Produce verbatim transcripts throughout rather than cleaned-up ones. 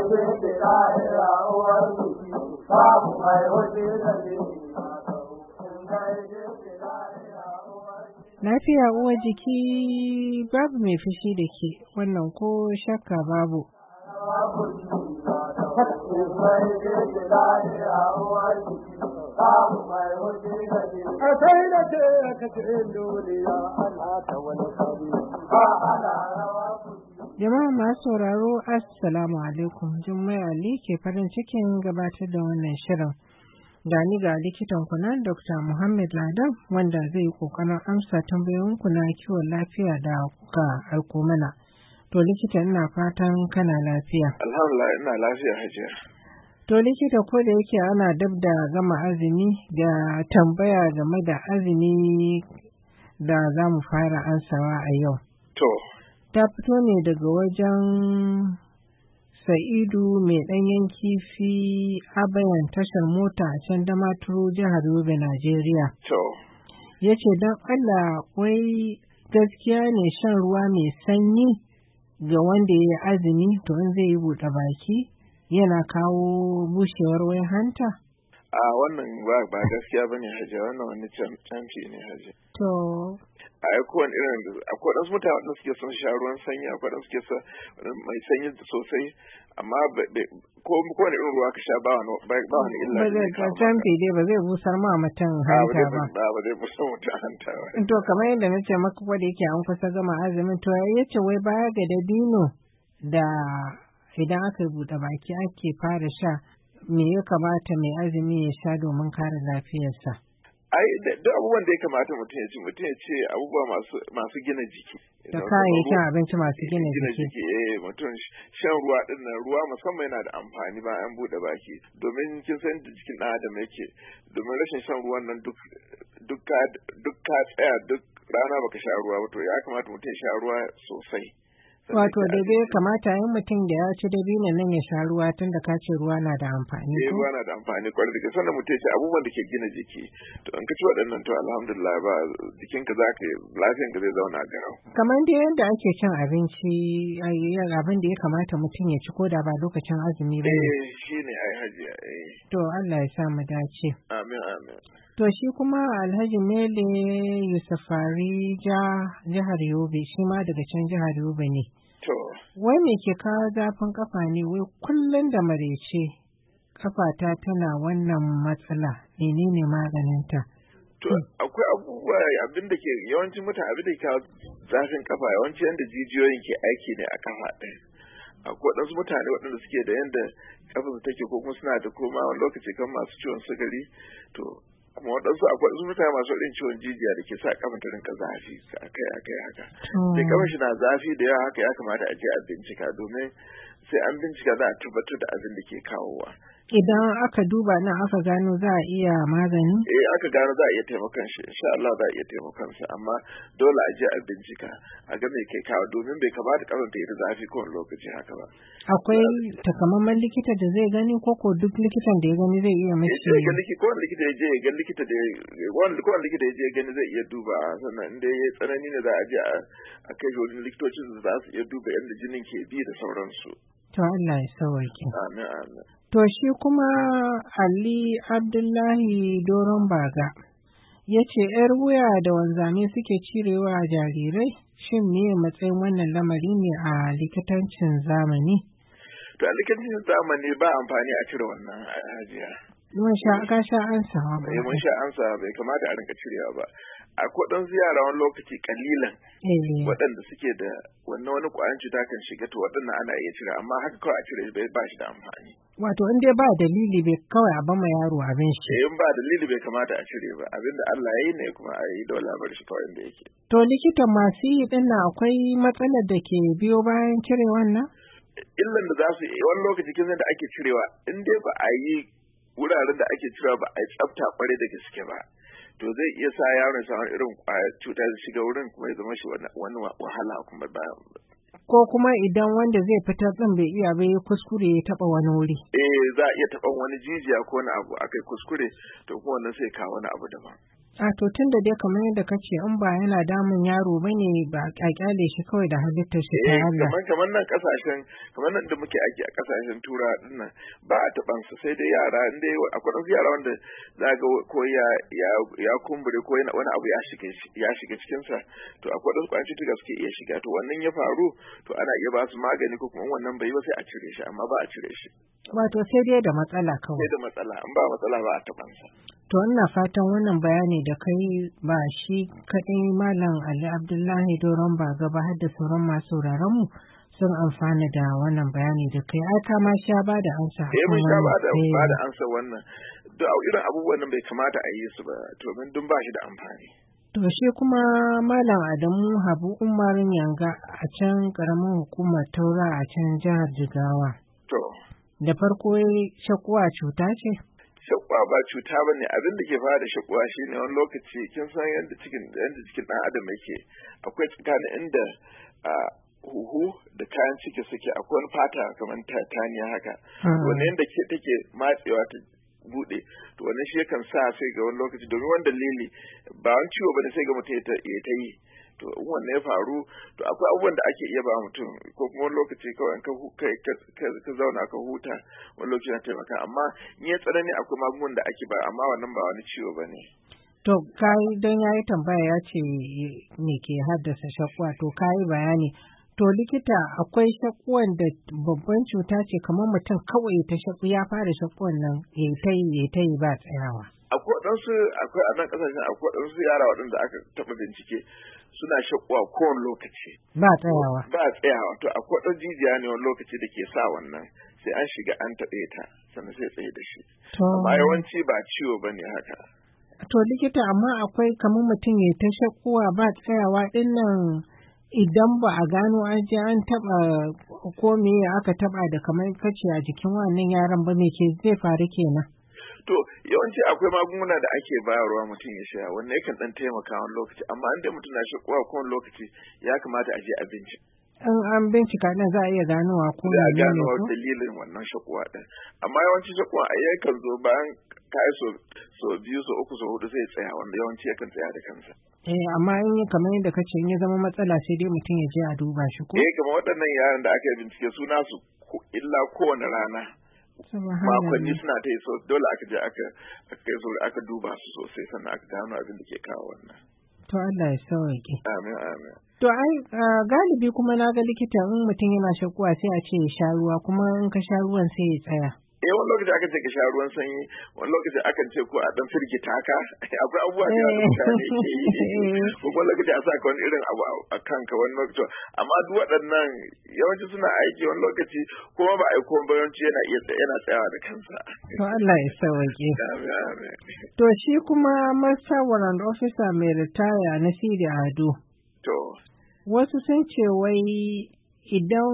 Lafiya uwar jiki babu mai fushi da ke, wannan ko shakka babu. Jama'a masu sauraro, Assalamu alaikum. Jummai Ali ke farin cikin gabatar da wannan shirin. Gani ga likitan kuna Dokta Muhammad Ladan wanda zai yi kokarin amsa tambayoyinku na kiwon lafiya da kuka aiko mana. To likita, ina fatan kana lafiya. Alhamdulillah, ina lafiya hajiya. To likita, ko da yake ana dab da gama azumi, da tambaya game da azumi da za mu fara ansawa a yau. To. Ta fito ne daga wajen Sa'idu mai ɗanyen kifi a bayan tashar mota a can Damaturu, jihar Yobe, Najeriya. To. Ya ce don Allah, wai gaskiya ne shan ruwa mai sanyi ga wanda ya yi azumi to in zai yi buɗe baki yana kawo bushewar wai hanta? A wannan ba gaskiya ba ne hajiya, wannan wani canfi ne hajiya. To. A yi kowane irin, akwai wasu mutane wadda suke son sha ruwan sanyi, akwai wadda suke son mai sanyi sosai, amma ko kowane irin ruwa ka sha ba wani illa. Ba zai canfi dai ba zai busar ma mutum hanta ba. Ba zai busar mutum hanta ba. To kamar yadda na ce maka kwada yake an kusa gama azumin, to ya ce wai baya ga dabino da idan aka buɗe baki ake fara sha, me ya kamata mai azumi ya sha domin kare lafiyarsa? Ai duk abubuwan da ya kamata mutum ya ci, mutum ya ce abubuwa masu gina jiki. Da kayayyakin abinci masu gina jiki. Eh, mutum shan ruwa din nan, ruwa musamman yana da amfani bayan an buɗe baki, domin kin san da jikin ɗan adam yake, domin rashin shan ruwan nan duk duk ka tsaya duk rana baka sha ruwa ba, to ya kamata mutum ya sha ruwa sosai. Wato da dai kamata yin mutum da ya ci dabino nan ya sha ruwa tun da ka ce ruwa na da amfani. Eh, ruwa na da amfani kwarai da gaske, sannan mutum ya ci abubuwan da ke gina jiki. To in ka ci waɗannan to alhamdulillah ba jikinka za ka lafiyan ka zai zauna garau. Kamar da yadda ake cin abinci abin da ya kamata mutum ya ci ko da ba lokacin azumi ba. Eh, shine ai hajiya. Eh. To Allah ya sa mu dace. Amin amin. To shi kuma Alhaji Mele Yusufari jihar Yobe, shi ma daga can jihar Yobe ne. To. Wai me ke kawo zafin kafa ne, wai kullum da marece kafata tana wannan matsala, menene maganinta? To akwai abubuwa abin da ke yawancin mutane abin da ke kawo zafin kafa yawanci yanda jijiyoyin ke aiki ne a kafa ɗaya. Akwai waɗansu mutane waɗanda suke da yanda kafa su take ko kuma suna da koma wani lokaci kan masu ciwon sukari, to kuma waɗansu akwai wasu mutane masu irin ciwon jijiya da ke sa kafa ta rinka zafi akai akai haka. Sai kafa shi na zafi da yawa haka ya kamata a je a bincika, domin sai an bincika za a tabbatar da abin da ke kawowa. Idan aka duba nan aka gano za a iya magani? Eh, aka gano za a iya taimakon shi, insha Allah za a iya taimakon sa, amma dole a je a bincika a ga me ke kawo, domin bai kamata kafan ta yi zafi kowane lokaci haka ba. Akwai takamaiman likita da zai gani ko ko duk likitan da ya gani zai iya mace? Eh, ga likita, kowane likita ya je ya ga likita da kowane likita ya je ya gani zai iya duba, sannan inda ya tsanani ne za a je a kai shi wajen likitocin da za su iya duba yadda jinin ke bi da sauransu. To Allah ya sauke. Amin amin. To shi kuma Ali Abdullahi Doron Baga ya ce ‘yar wuya da wanzame suke cirewa a jarirai, shin me matsayin wannan lamari ne a likitancin zamani? To a likitancin zamani ba amfani a cire wannan hajiya. Mun sha ka sha ansa ba. Mun sha ansa bai kamata a rinka cirewa ba. Akwai ɗan ziyara wani lokaci kalilan waɗanda suke da wannan wani ƙwayan cuta kan shiga, to waɗannan ana iya cire, amma haka kawai a cire bai ba shi da amfani. Wato in dai ba dalili bai kawai a bama yaro abin shi. In ba dalili bai kamata a cire ba, abin da Allah ya yi ne kuma a yi dole a bar shi kawai inda yake. To likita, masu yi ɗin nan akwai matsalar da ke biyo bayan cire wannan? Illan da za su yi wani lokaci kin da ake cirewa, in dai ba a yi wuraren da ake cirewa ba a yi tsafta kwarai da gaske ba, to zai iya sa yaron sa irin kwayar cuta da shiga wurin kuma ya zama shi wani wahala kuma ba. Ko kuma idan wanda zai fitar ɗin bai iya bai kuskure ya taɓa wani wuri. Eh, za a iya taɓa wani jijiya ko wani abu akai kuskure, to kuma wannan sai kawo wani abu daban. A to tun da dai kamar yadda kace in ba yana damun yaro bane ba a kyale shi kawai da halittar shi ta Allah. kamar kamar nan kasashen kamar nan da muke aiki a kasashen tura dinnan ba a taban su sai dai yara inda akwai wasu yara wanda za ga ko ya ya kumbure ko wani abu ya shiga ya shiga cikin sa to akwai wasu kwanci tuga suke iya shiga to wannan ya faru to ana iya ba su magani ko kuma wannan bai ba sai a cire shi amma ba a cire shi. Wato sai dai da matsala kawai. Sai da matsala in ba matsala ba a taban sa. To ina fatan wannan bayani da kai ba shi kaɗai Malam Ali Abdullahi Doron ba gaba har da sauran masu sauraron mu sun amfana da wannan bayani da kai ai ka ma sha ba da ansa. Eh mun sha ba da ba da ansa wannan. Duk irin abubuwan nan bai kamata a yi su ba to min dun ba shi da amfani. To shi kuma Malam Adamu Habu Umar Yanga a can karamin hukumar Taura a can jihar Jigawa. To da farko shakuwa cuta ce? Shakuwa ba cuta bane abin da ke fara da shakuwa shine wani lokaci kin san yadda cikin yadda cikin dan adam yake akwai tsakanin inda huhu da kayan ciki suke akwai wani fata kamar tataniya haka wanda yadda ke take matsewa ta bude to wannan shi yakan sa sai ga wani lokaci domin wanda dalili ba wani ciwo bane sai ga mutum ya ta yi to wannan ya faru to akwai abubuwan da ake iya ba mutum ko kuma wani lokaci kawai ka ka zauna ka huta wani lokaci na taimaka amma in ya tsanani akwai magungunan da ake ba amma wannan ba wani ciwo ba ne. To kai don ya yi tambaya ya ce me ke haddasa shakwa to kai bayani to likita akwai shakwan da babban cuta ce kamar mutum kawai ta shakku ya fara shakwan nan ya ta yi ya ta yi ba tsayawa. Akwai waɗansu akwai a nan ƙasashen akwai waɗansu yara waɗanda aka taɓa bincike suna shakuwa kowane lokaci. Ba tsayawa. Ba tsayawa to akwai ɗan jijiya ne wani lokaci da ke sa wannan sai an shiga an taɓe ta sannan sai tsaye da shi. Amma yawanci ba ciwo ba ne haka. To likita amma akwai kamar mutum ya ta shakuwa ba tsayawa ɗin nan idan ba a gano an je an taɓa ko me aka taɓa da kamar kace a jikin wannan yaran ba me ke zai faru kenan. To yawanci akwai magunguna da ake bayarwa mutum ya sha wannan yakan dan taimaka wani lokaci amma an dai mutum na shakuwa kowane lokaci ya kamata a je a bincika. An an bincika din za a iya ganowa ko da gano dalilin wannan shakuwa din amma yawanci shakuwa a yakan zo bayan kai so so biyu so uku so hudu sai tsaya wanda yawanci yakan tsaya da kansa. Eh amma in yi kamar yadda kace in ya zama matsala sai dai mutum ya je a duba shi ko. Eh kamar waɗannan yaran da aka yi bincike su nasu illa kowane rana. Makonni suna ta yi so dole aka je aka kai so aka duba su sosai sannan aka gano abin da ke kawo wannan. To Allah ya sauke. Amin amin. To ai galibi kuma na ga likita in mutum yana shakuwa sai a ce ya sha ruwa kuma in ka sha ruwan sai ya tsaya. Eh wani lokaci akan ce ka sha ruwan sanyi wani lokaci akan ce ko a dan firgita ka akwai abubuwa da yawa mutane ke yi ko wani lokaci a sa ka wani irin abu a kanka wani lokaci amma duk waɗannan yawanci suna aiki wani lokaci kuma ba a yi kuma yawanci yana iya yana tsayawa da kansa. To Allah ya sauke. To shi kuma masawaran ofisa mai ritaya na Sidi Ado. To. Wasu sun ce wai idan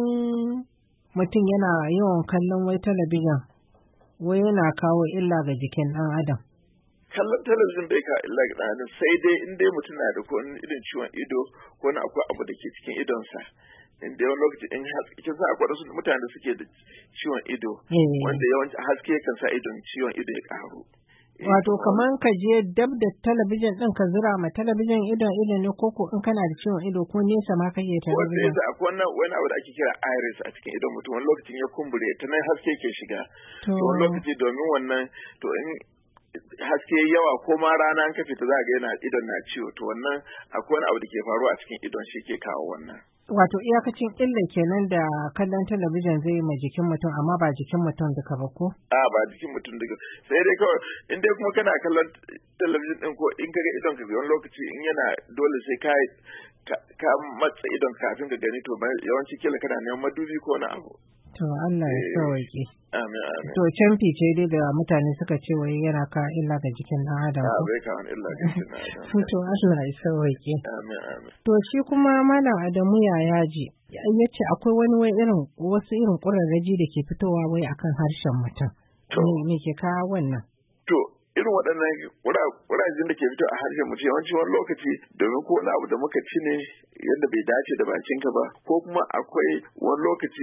mutum yana yawan kallon wai talabijin wai yana kawo illa ga jikin ɗan adam. Kallon talabijin bai kawo illa ga ɗan adam sai dai in dai mutum na da ko irin ciwon ido ko na akwai abu da ke cikin idonsa. In dai wani lokaci in haske kin san akwai wasu mutane da suke da ciwon ido wanda yawanci haske kan sa idon ciwon ido ya ƙaru. Wato kamar ka je dab da talabijin ɗin ka zura ma talabijin idon ido ne ko in kana da ciwon ido ko nesa ma kake talabijin. Wanda akwai wani abu da ake kira iris a cikin idon mutum wani lokacin ya kumbure ta nan haske ke shiga. To wani lokaci domin wannan to in haske yawa ko ma rana an ka fita za ga yana idon na ciwo to wannan akwai wani abu da ke faruwa a cikin idon shi ke kawo wannan. Wato iyakacin illa kenan da kallon talabijin zai ma jikin mutum amma ba jikin mutum duka ba ko? A ba jikin mutum duka sai dai kawai in dai kuma kana kallon talabijin din ko in kaga idon ka wani lokaci in yana dole sai ka ka matsa idon kafin ka gani to yawanci kila kana neman madubi ko wani abu. To Allah ya sauke. Amin amin. To canfi ce dai da mutane suka ce wai yana ka illa ga jikin ɗan adam. A bai ka wani illa ga jikin ɗan adam. To Allah ya sauke. Amin amin. To shi kuma Malam Adamu ya yaji ya ce akwai wani wai irin wasu irin ƙurarraji da ke fitowa wai akan harshen mutum. To me ke kawo wannan? To irin waɗannan wurajin da ke fito a harshen mutum yawanci wani lokaci domin ko wani abu da muka ci ne yadda bai dace da bakinka ba ko kuma akwai wani lokaci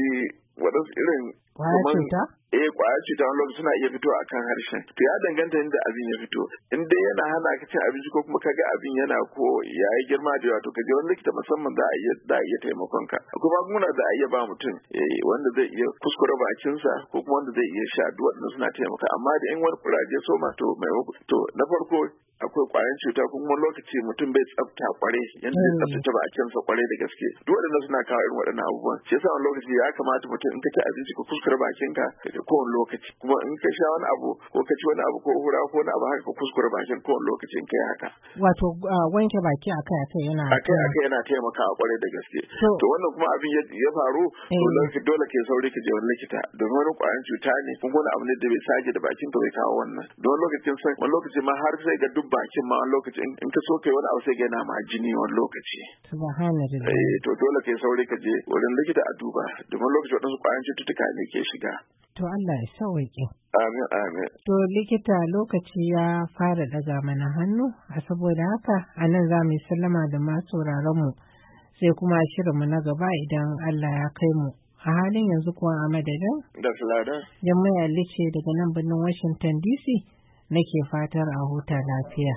waɗansu irin kwaya cuta eh kwaya cuta wani lokaci suna iya fitowa akan harshen to ya danganta inda abin ya fito in dai yana hana ka cin abinci ko kuma kaga abin yana ko ya yi girma da yawa to ka je wani likita musamman za a iya za a iya taimakon ka akwai magunguna da a iya ba mutum eh wanda zai iya kuskure bakinsa ko kuma wanda zai iya sha duk waɗanda suna taimaka amma da in wani kuraje soma to maimako to na farko akwai kwayan cuta kuma lokaci mutum bai tsafta kware yanda zai tsaftace bakinsa kware da gaske duk waɗanda suna kawo irin waɗannan abubuwan shi yasa wani lokaci ya kamata mutum in ka ci abinci ka kuskure bakinka daga kowane lokaci kuma in ka sha wani abu ko ka ci wani abu ko hura ko wani abu haka ka kuskure bakin kowane lokaci in kai haka wato wanke baki akai akai yana akai akai yana taimakawa kware da gaske to wannan kuma abin ya faru to dole ke saurayi ka je wani likita domin wani kwayan cuta ne kuma wani abu ne da bai sage da bakin ka bai kawo wannan don lokacin sai wani lokaci ma har sai ga duk bakin ma wani lokaci in ka so kai wani abu sai ga yana ma jini wani lokaci subhanallah eh to dole kai saurayi ka je wurin likita a duba domin lokaci wadansu kwayan cututtuka ne ke shiga to Allah ya sauke amin amin to likita lokaci ya fara daga mana hannu a saboda haka anan za mu yi sallama da masu sauraron mu sai kuma shirinmu na gaba idan Allah ya kai mu a halin yanzu kuwa a madadin da fulada jami'a lice daga nan birnin Washington D C nake fatar a huta lafiya.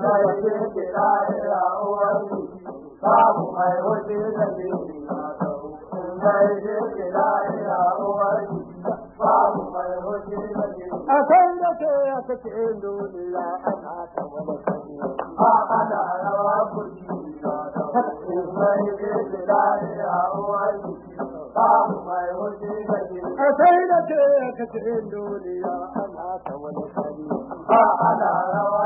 A kan da ke ya kace duniya ana ta wani kari, a ana rawa kurki na da wani mai ke da ya wani, babu mai hoji kari. A kai da ke ya kace duniya ana ta wani kari, a ana rawa